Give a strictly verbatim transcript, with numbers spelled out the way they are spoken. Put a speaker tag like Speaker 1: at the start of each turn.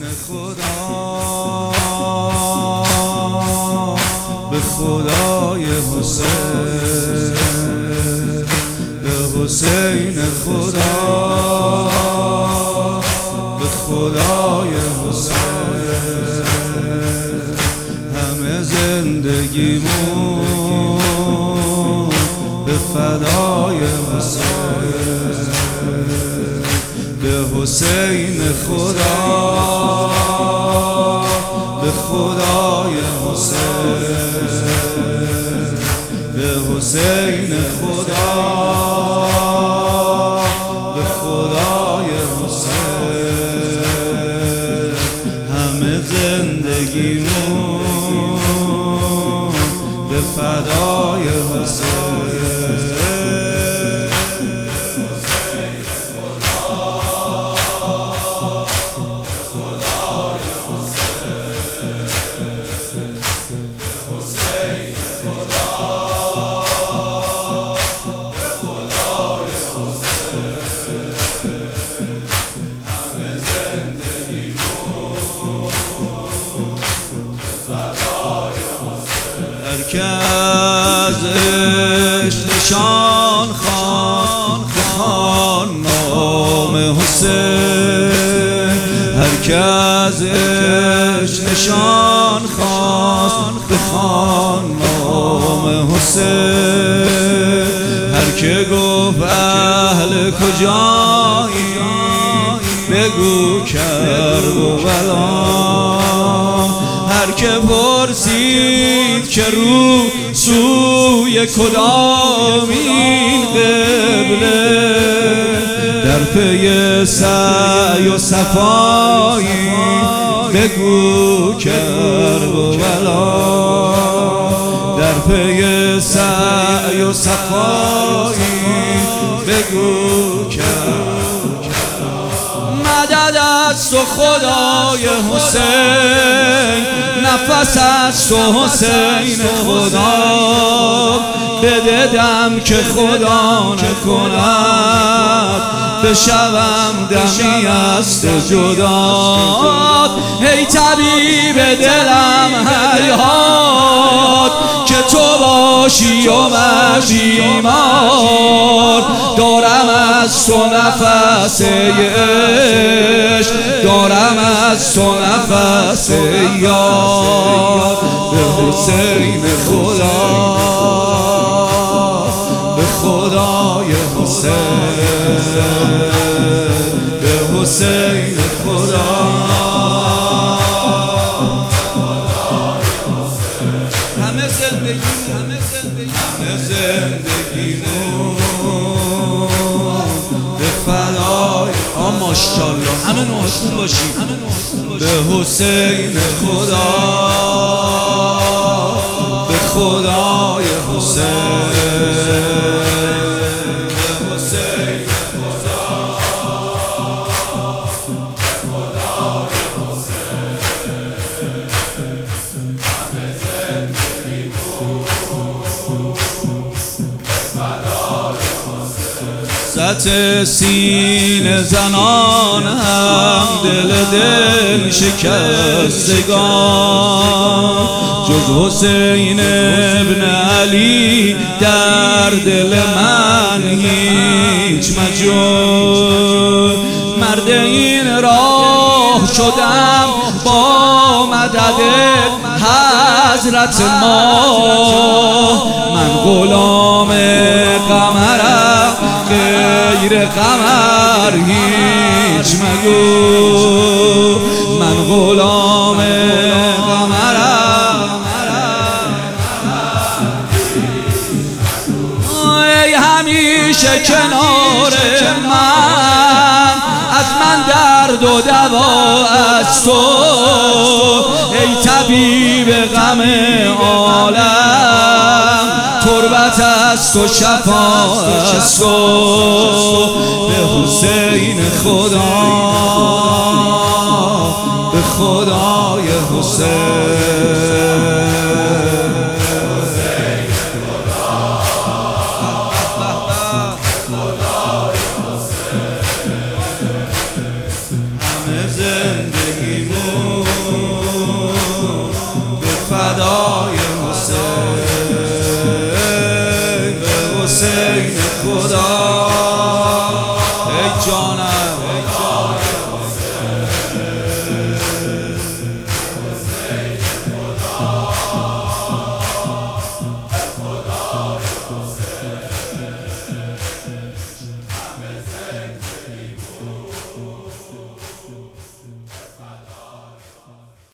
Speaker 1: خدا، به خدای حسین، به حسین خدا، به خدای حسین. همه زندگیمون به فدای حسین، به حسین خدا، به خدای حسین، به حسین خدا، به خدای حسین. همه زندگیمون به فدای حسین. هرکه از عشق نشان خوان بخوان نام حسین، هرکه از عشق نشان خوان بخوان نام حسین. هرکه گفت اهل کجایی بگو کربلا، هرکه پرسید که رو سوی کدامین قبله، در پی سعی و صفایی بگو کربلا، در پی سعی و صفایی بگو کربلا. مدد از تو خدای حسین، نفس از تو حسین خدا، بده دم که خدا نکند بشوم دمی از تو جدا. ای طبیب دلم هیهات که تو باشی و من بیمار، دارم از تو نفس عشق، دارم از تو نفس یار. به حسین خدا، به خدای حسین، به حسین خدا. همه زندگی همه زندگیمون به فدای آ ماشاءالله همه نوشتون باشیم، به حسین خدا، به خدای حسین، به حسین خدا، به خدای حسین. همه زندگیمون به فدای حسین. سطح سینه زنان هم دل دل شکستگان، جز حسین ابن علی در دل من هیچ مجال. مرد این راه شدم با مدد حضرت ما، من غلام قمرم غیر قمر هیچ مگو، من غلام قمرم. ای همیشه کنار من، از من درد و دوا از تو، ای طبیب غم عالم، تربت از تو شفا از تو. به حسین خدا، به خدای حسین، همه زندگیمون خدا